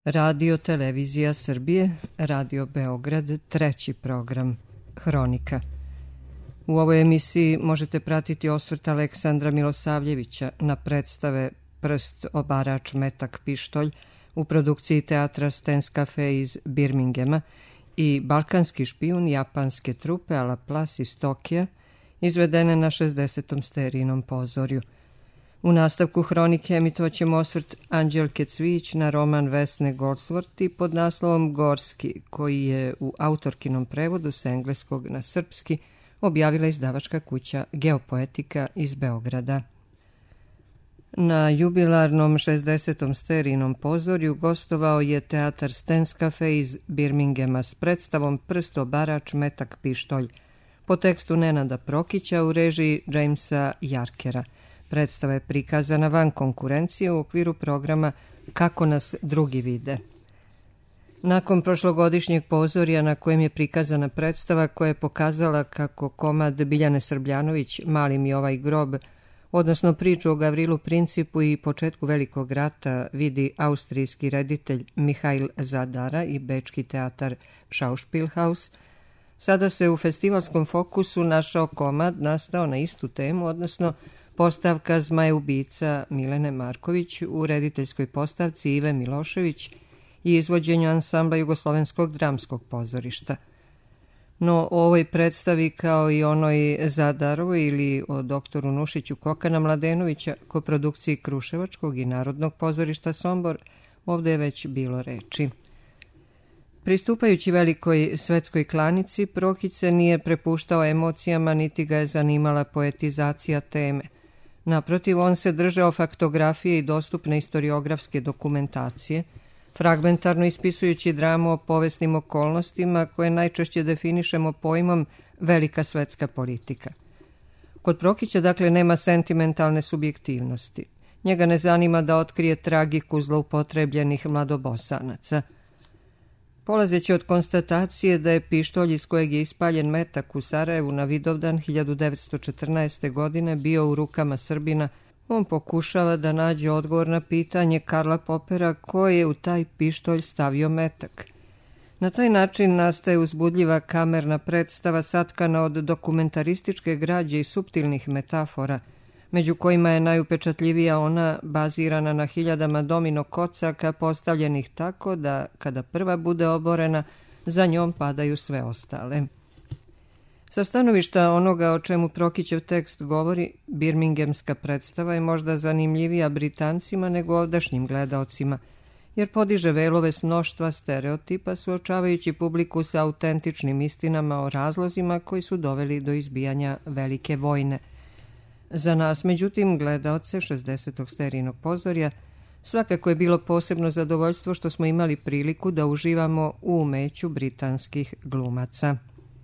Radio Televizija Srbije, Radio Beograd, 3. program, Hronika. U ovoj emisiji možete pratiti osvrt Aleksandra Milosavljevića na predstave Prst, obarač, metak, pištolj u produkciji teatra Stens Cafe iz Birmingema i Balkanski špijun japanske trupe a la Place iz Tokija, izvedene na 60. sterijinom pozorju. U nastavku hronike emitovaćemo osvrt Anđelke Cvijić na roman Vesne Goldsworthy pod naslovom Gorski, koji je u autorkinom prevodu s engleskog na srpski objavila izdavačka kuća Geopoetika iz Beograda. Na jubilarnom 60. sterijinom pozorju gostovao je teatar Stens Cafe iz Birmingema s predstavom Prst, obarač, metak, pištolj po tekstu Nenada Prokića u režiji Jamesa Jarkera. Predstava je prikazana van konkurencije u okviru programa Kako nas drugi vide. Nakon prošlogodišnjeg pozorja na kojem je prikazana predstava koja je pokazala kako komad Biljane Srbljanović Mali mi ovaj grob, odnosno priču o Gavrilu Principu i početku Velikog rata vidi austrijski reditelj Mihail Zadara i bečki teatar Schauspielhaus, sada se u festivalskom fokusu našao komad nastao na istu temu, odnosno postavka Zmaje-ubica Milene Marković u rediteljskoj postavci Ive Milošević i izvođenju ansambla Jugoslovenskog dramskog pozorišta. No o ovoj predstavi kao i onoj Zadarovoj ili o doktoru Nušiću Kokana Mladenovića koprodukciji Kruševačkog i Narodnog pozorišta Sombor ovdje je već bilo reči. Pristupajući velikoj svetskoj klanici, Prokić se nije prepuštao emocijama niti ga je zanimala poetizacija teme. Naprotiv, on se držao faktografije i dostupne historiografske dokumentacije, fragmentarno ispisujući dramu o povesnim okolnostima koje najčešće definišemo pojmom velika svetska politika. Kod Prokića, dakle, nema sentimentalne subjektivnosti. Njega ne zanima da otkrije tragiku zloupotrebljenih mladobosanaca. Polazeći od konstatacije da je pištolj iz kojeg je ispaljen metak u Sarajevu na Vidovdan 1914. godine bio u rukama Srbina, on pokušava da nađe odgovor na pitanje Karla Popera ko je u taj pištolj stavio metak. Na taj način nastaje uzbudljiva kamerna predstava satkana od dokumentarističke građe i suptilnih metafora, među kojima je najupečatljivija ona bazirana na hiljadama domino kocaka postavljenih tako da, kada prva bude oborena, za njom padaju sve ostale. Sa stanovišta onoga o čemu Prokićev tekst govori, birmingemska predstava je možda zanimljivija Britancima nego ovdašnjim gledaocima, jer podiže velove s mnoštva stereotipa suočavajući publiku sa autentičnim istinama o razlozima koji su doveli do izbijanja velike vojne. Za nas, međutim, gledaoce 60. sterijinog pozorja, svakako je bilo posebno zadovoljstvo što smo imali priliku da uživamo u umeću britanskih glumaca.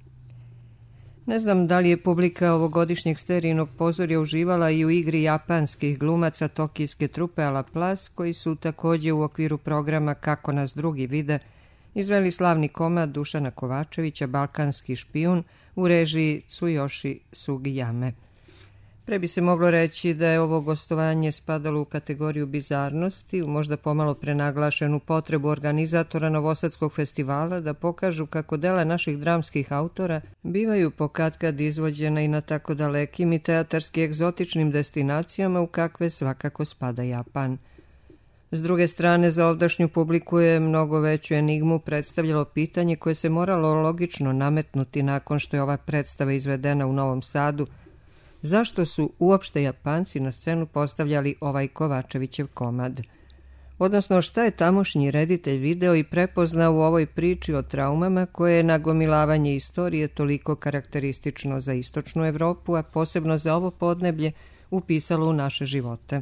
Ne znam da li je publika ovogodišnjeg sterijinog pozorja uživala i u igri japanskih glumaca tokijske trupe a la Place, koji su također u okviru programa Kako nas drugi vide izveli slavni komad Dušana Kovačevića Balkanski špijun u režiji Tsuyoshi Sugiyame. Pre bi se moglo reći da je ovo gostovanje spadalo u kategoriju bizarnosti, u možda pomalo prenaglašenu potrebu organizatora Novosadskog festivala da pokažu kako dela naših dramskih autora bivaju pokatkad izvođena i na tako dalekim i teatarski egzotičnim destinacijama u kakve svakako spada Japan. S druge strane, za ovdašnju publiku je mnogo veću enigmu predstavljalo pitanje koje se moralo logično nametnuti nakon što je ova predstava izvedena u Novom Sadu. Zašto su uopšte Japanci na scenu postavljali ovaj Kovačevićev komad? Odnosno, šta je tamošnji reditelj video i prepoznao u ovoj priči o traumama koje je nagomilavanje istorije toliko karakteristično za istočnu Evropu, a posebno za ovo podneblje, upisalo u naše živote?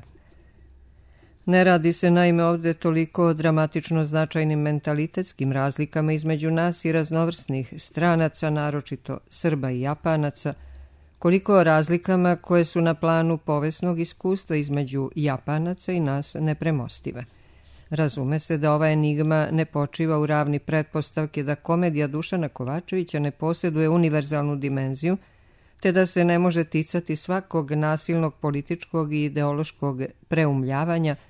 Ne radi se naime ovdje toliko o dramatično značajnim mentalitetskim razlikama između nas i raznovrsnih stranaca, naročito Srba i Japanaca, koliko o razlikama koje su na planu povesnog iskustva između Japanaca i nas nepremostive. Razume se da ova enigma ne počiva u ravni pretpostavke da komedija Dušana Kovačevića ne posjeduje univerzalnu dimenziju, te da se ne može ticati svakog nasilnog političkog i ideološkog preumljavanja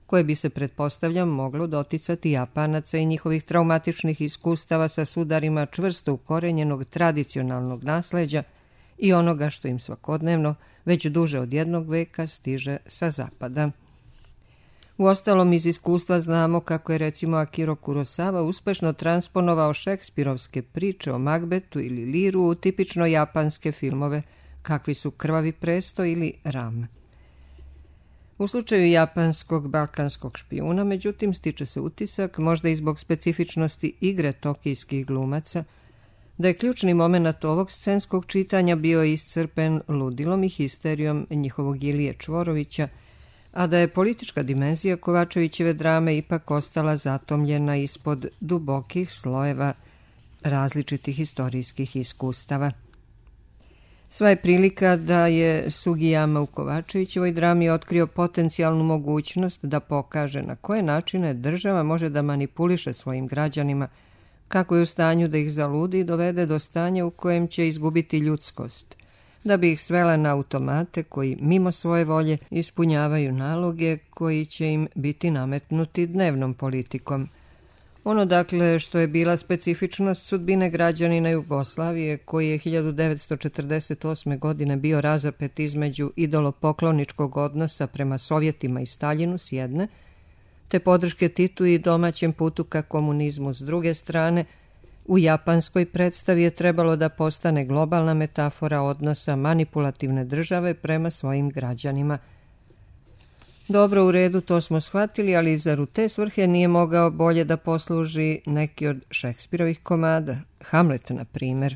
koje bi se, pretpostavljam, moglo doticati Japanaca i njihovih traumatičnih iskustava sa sudarima čvrsto ukorenjenog tradicionalnog nasleđa i onoga što im svakodnevno, već duže od jednog veka, stiže sa zapada. Uostalom, iz iskustva znamo kako je recimo Akira Kurosawa uspešno transponovao šekspirovske priče o Magbetu ili Liru u tipično japanske filmove, kakvi su Krvavi prestoj ili Ram. U slučaju japanskog balkanskog špijuna, međutim, stiče se utisak, možda i zbog specifičnosti igre tokijskih glumaca, da je ključni moment ovog scenskog čitanja bio iscrpen ludilom i histerijom njihovog Ilije Čvorovića, a da je politička dimenzija Kovačevićeve drame ipak ostala zatomljena ispod dubokih slojeva različitih istorijskih iskustava. Sva je prilika da je Sugijama u Kovačevićevoj drami otkrio potencijalnu mogućnost da pokaže na koje načine država može da manipuliše svojim građanima, kako je u stanju da ih zaludi i dovede do stanja u kojem će izgubiti ljudskost, da bi ih svela na automate koji mimo svoje volje ispunjavaju naloge koji će im biti nametnuti dnevnom politikom. Ono dakle što je bila specifičnost sudbine građanina Jugoslavije, koji je 1948. godine bio razapet između idolopokloničkog odnosa prema Sovjetima i Staljinu s jedne, te podrške Titu i domaćem putu ka komunizmu s druge strane, u japanskoj predstavi je trebalo da postane globalna metafora odnosa manipulativne države prema svojim građanima. Dobro, u redu, to smo shvatili, ali zar u te svrhe nije mogao bolje da posluži neki od Šekspirovih komada, Hamlet, na primjer?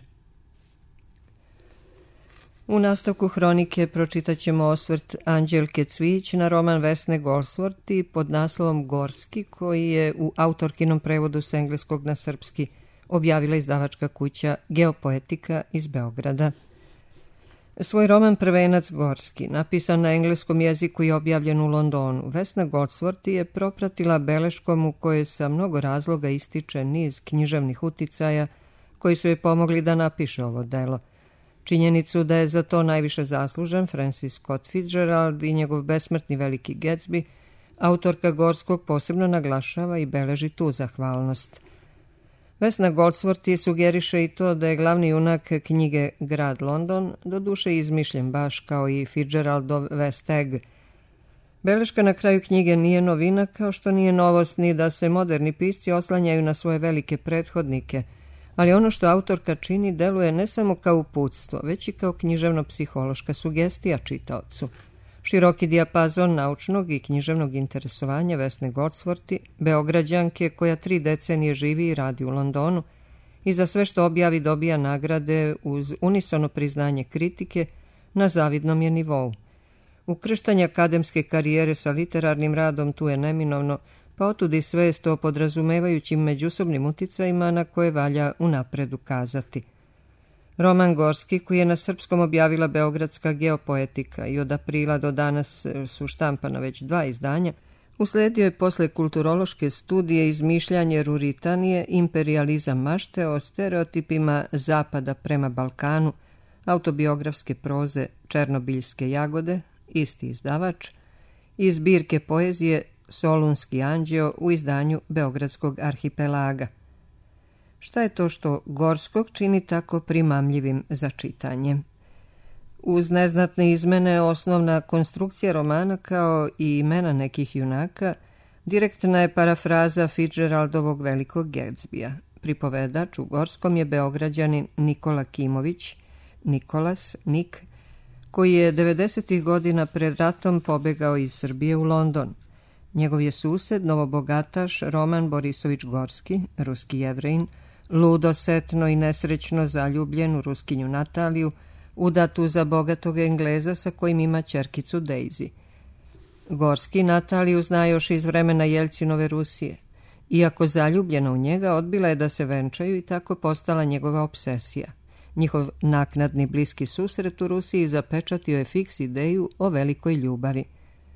U nastavku hronike pročitat ćemo osvrt Anđelke Cvijić na roman Vesne Goldsworthy pod naslovom Gorski, koji je u autorkinom prevodu s engleskog na srpski objavila izdavačka kuća Geopoetika iz Beograda. Svoj roman Prvenac Gorski, napisan na engleskom jeziku i objavljen u Londonu, Vesna Goldsworthy je propratila beleškom u kojoj sa mnogo razloga ističe niz književnih uticaja koji su joj pomogli da napiše ovo delo. Činjenicu da je za to najviše zaslužen Francis Scott Fitzgerald i njegov besmrtni Veliki Gatsby, autorka Gorskog posebno naglašava i beleži tu zahvalnost. Vesna Goldsworthy sugeriše i to da je glavni junak knjige Grad London, doduše izmišljen baš kao i Fitzgeraldov West Egg. Beleška na kraju knjige nije novina, kao što nije novost ni da se moderni pisci oslanjaju na svoje velike prethodnike, ali ono što autorka čini deluje ne samo kao uputstvo, već i kao književno-psihološka sugestija čitaocu. Široki dijapazon naučnog i književnog interesovanja Vesne Goldsworthy, Beograđanke koja 3 decenije živi i radi u Londonu i za sve što objavi dobija nagrade uz unisono priznanje kritike, na zavidnom je nivou. Ukrštanje akademske karijere sa literarnim radom tu je neminovno, pa otud i svest o podrazumevajućim međusobnim uticajima na koje valja unapred ukazati. Roman Gorski, koji je na srpskom objavila Beogradska Geopoetika i od aprila do danas su štampana već 2 izdanja, usledio je posle kulturološke studije izmišljanje Ruritanije, imperijalizam mašte o stereotipima Zapada prema Balkanu, autobiografske proze Černobiljske jagode, isti izdavač, i zbirke poezije Solunski anđeo u izdanju Beogradskog arhipelaga. Šta je to što Gorskog čini tako primamljivim za čitanje? Uz neznatne izmene osnovna konstrukcija romana kao i imena nekih junaka direktna je parafraza Fitzgeraldovog Velikog Gatsbya. Pripovedač u Gorskom je Beograđanin Nikola Kimović, Nikolas, Nik, koji je 90. godina pred ratom pobegao iz Srbije u London. Njegov je sused, novobogataš Roman Borisović Gorski, ruski Jevrejin, ludo, setno i nesrećno zaljubljen u ruskinju Nataliju, udatu za bogatog Engleza sa kojim ima ćerkicu Daisy. Gorski Nataliju zna još iz vremena Jelcinove Rusije. Iako zaljubljena u njega, odbila je da se venčaju i tako postala njegova obsesija. Njihov naknadni bliski susret u Rusiji zapečatio je fiks ideju o velikoj ljubavi.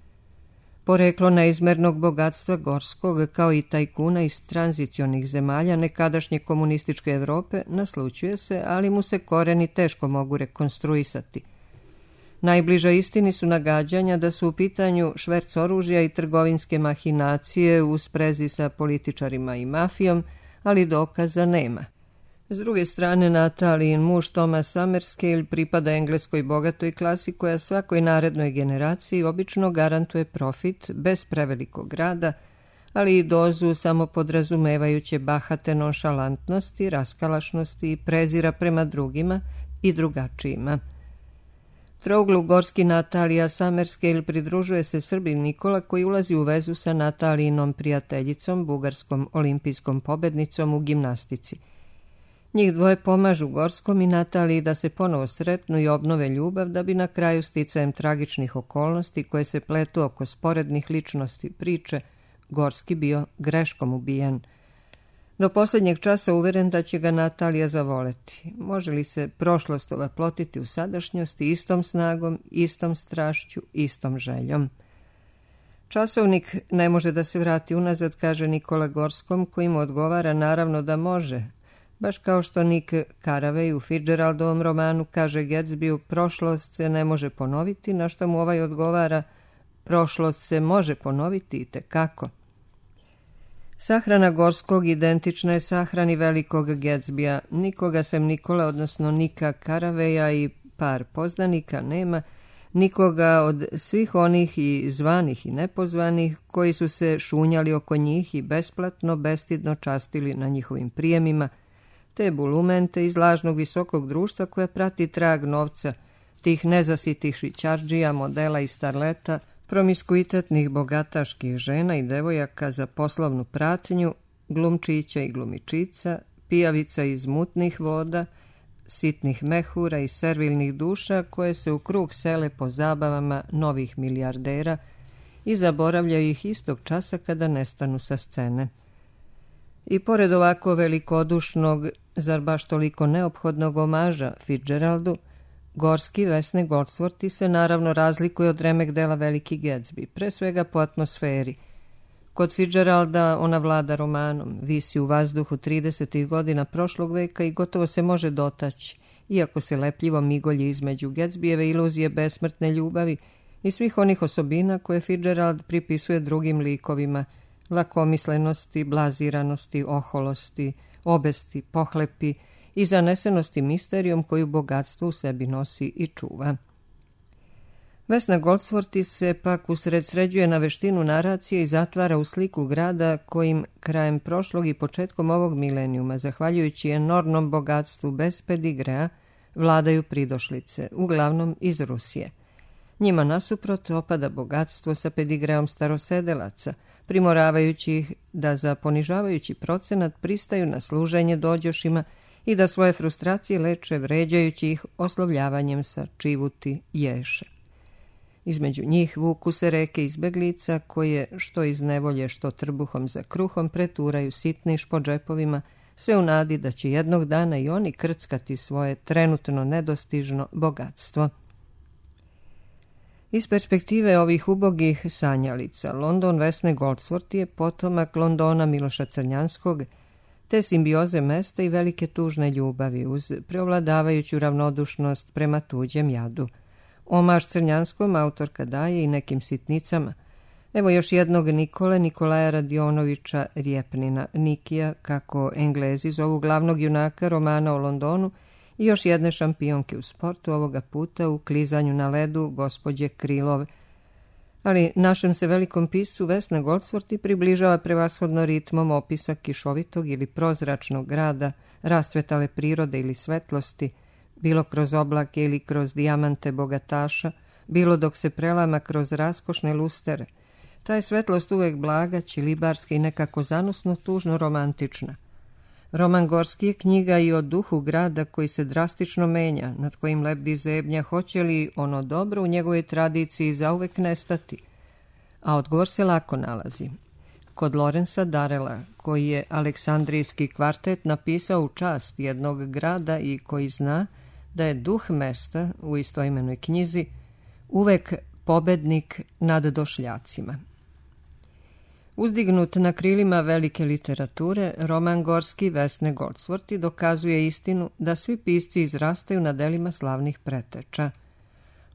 Poreklo neizmernog bogatstva Gorskog, kao i tajkuna iz tranzicionih zemalja nekadašnje komunističke Evrope, naslućuje se, ali mu se koreni teško mogu rekonstruisati. Najbliža istini su nagađanja da su u pitanju šverc oružja i trgovinske mahinacije u sprezi sa političarima i mafijom, ali dokaza nema. S druge strane, Natalijin muž Thomas Summerscale pripada engleskoj bogatoj klasi koja svakoj narednoj generaciji obično garantuje profit bez prevelikog rada, ali i dozu samopodrazumevajuće bahate nonšalantnosti, raskalašnosti i prezira prema drugima i drugačijima. Trouglu gorski Natalija Summerscale pridružuje se Srbin Nikola koji ulazi u vezu sa Natalijinom prijateljicom, bugarskom olimpijskom pobednicom u gimnastici. Njih dvoje pomažu Gorskom i Nataliji da se ponovo sretnu i obnove ljubav, da bi na kraju sticajem tragičnih okolnosti koje se pletu oko sporednih ličnosti priče, Gorski bio greškom ubijen. Do posljednjeg časa uveren da će ga Natalija zavoleti. Može li se prošlost ovaplotiti u sadašnjosti istom snagom, istom strašću, istom željom? Časovnik ne može da se vrati unazad, kaže Nikola Gorskom, koji mu odgovara naravno da može. Baš kao što Nick Carraway u Fitzgeraldovom romanu kaže Gatsbyu, prošlost se ne može ponoviti, na što mu ovaj odgovara, prošlost se može ponoviti i tekako. Sahrana Gorskog identična je sahrani velikog Gatsbya. Nikoga sem Nikole, odnosno Nika Carrawaya i par poznanika nema, nikoga od svih onih i zvanih i nepozvanih koji su se šunjali oko njih i besplatno, bestidno častili na njihovim prijemima, te bulumente iz lažnog visokog društva koja prati trag novca, tih nezasitih šićardžija, modela i starleta, promiskuitetnih bogataških žena i devojaka za poslovnu pratnju, glumčića i glumičica, pijavica iz mutnih voda, sitnih mehura i servilnih duša koje se u krug sele po zabavama novih milijardera i zaboravljaju ih istog časa kada nestanu sa scene. I pored ovako velikodušnog, zar baš toliko neophodnog omaža Fitzgeraldu, Gorski Vesne Goldsworthy se naravno razlikuje od remek dela Veliki Gatsby, pre svega po atmosferi. Kod Fitzgeralda ona vlada romanom, visi u vazduhu 30. godina prošlog veka i gotovo se može dotaći, iako se lepljivo migolji između Gatsbyjeve iluzije besmrtne ljubavi i svih onih osobina koje Fitzgerald pripisuje drugim likovima, lakomislenosti, blaziranosti, oholosti, obesti, pohlepi i zanesenosti misterijom koju bogatstvo u sebi nosi i čuva. Vesna Goldsworthy se pak usredsređuje na veštinu naracije i zatvara u sliku grada kojim krajem prošlog i početkom ovog milenijuma, zahvaljujući enormnom bogatstvu bez pedigrea, vladaju pridošlice, uglavnom iz Rusije. Njima nasuprot opada bogatstvo sa pedigreom starosedelaca, primoravajući ih da za ponižavajući procenat pristaju na služenje dođošima i da svoje frustracije leče vređajući ih oslovljavanjem sa čivuti ješe. Između njih vuku se reke izbeglica koje što iz nevolje, što trbuhom za kruhom preturaju sitniš po džepovima, sve u nadi da će jednog dana i oni krckati svoje trenutno nedostižno bogatstvo. Iz perspektive ovih ubogih sanjalica, London Vesne Goldsworthy je potomak Londona Miloša Crnjanskog, te simbioze mesta i velike tužne ljubavi uz preovladavajuću ravnodušnost prema tuđem jadu. Omaž Crnjanskom autorka daje i nekim sitnicama. Evo još jednog Nikolaja Radionovića Rjepnina, Nikija, kako Englezi zovu glavnog junaka romana o Londonu, i još jedne šampionke u sportu, ovoga puta u klizanju na ledu gospođe Krilove. Ali našem se velikom piscu Vesna Goldsworthy približava prevashodno ritmom opisa kišovitog ili prozračnog grada, rascvetale prirode ili svetlosti, bilo kroz oblake ili kroz dijamante bogataša, bilo dok se prelama kroz raskošne lustere. Ta je svetlost uvek blaga, ćilibarska i nekako zanosno tužno romantična. Roman Gorski je knjiga i o duhu grada koji se drastično menja, nad kojim lebdi zebnja hoće li ono dobro u njegovoj tradiciji zauvek nestati. A odgovor se lako nalazi. Kod Lorenza Darela, koji je Aleksandrijski kvartet napisao u čast jednog grada i koji zna da je duh mesta u istoimenoj knjizi uvek pobednik nad došljacima. Uzdignut na krilima velike literature, roman Gorski Vesne Goldsworthy dokazuje istinu da svi pisci izrastaju na delima slavnih preteča.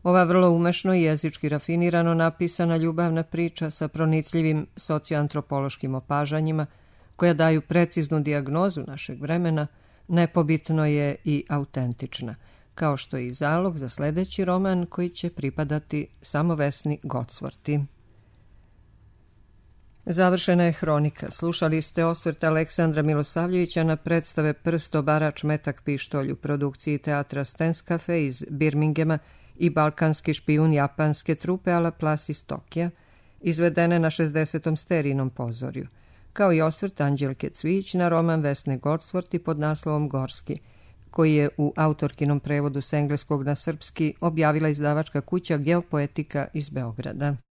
Ova vrlo umešno i jezički rafinirano napisana ljubavna priča sa pronicljivim socioantropološkim opažanjima, koja daju preciznu dijagnozu našeg vremena, nepobitno je i autentična, kao što je i zalog za sledeći roman koji će pripadati samo Vesni Gocvorti. Završena je hronika. Slušali ste osvrt Aleksandra Milosavljevića na predstave Prst, obarač, metak, pištolj u produkciji teatra Stens Cafe iz Birmingema i Balkanski špijun japanske trupe a la Place iz Tokija, izvedene na 60. Sterinom pozorju, kao i osvrt Anđelke Cvijić na roman Vesne Gocvorti pod naslovom Gorski, koji je u autorkinom prevodu s engleskog na srpski objavila izdavačka kuća Geopoetika iz Beograda.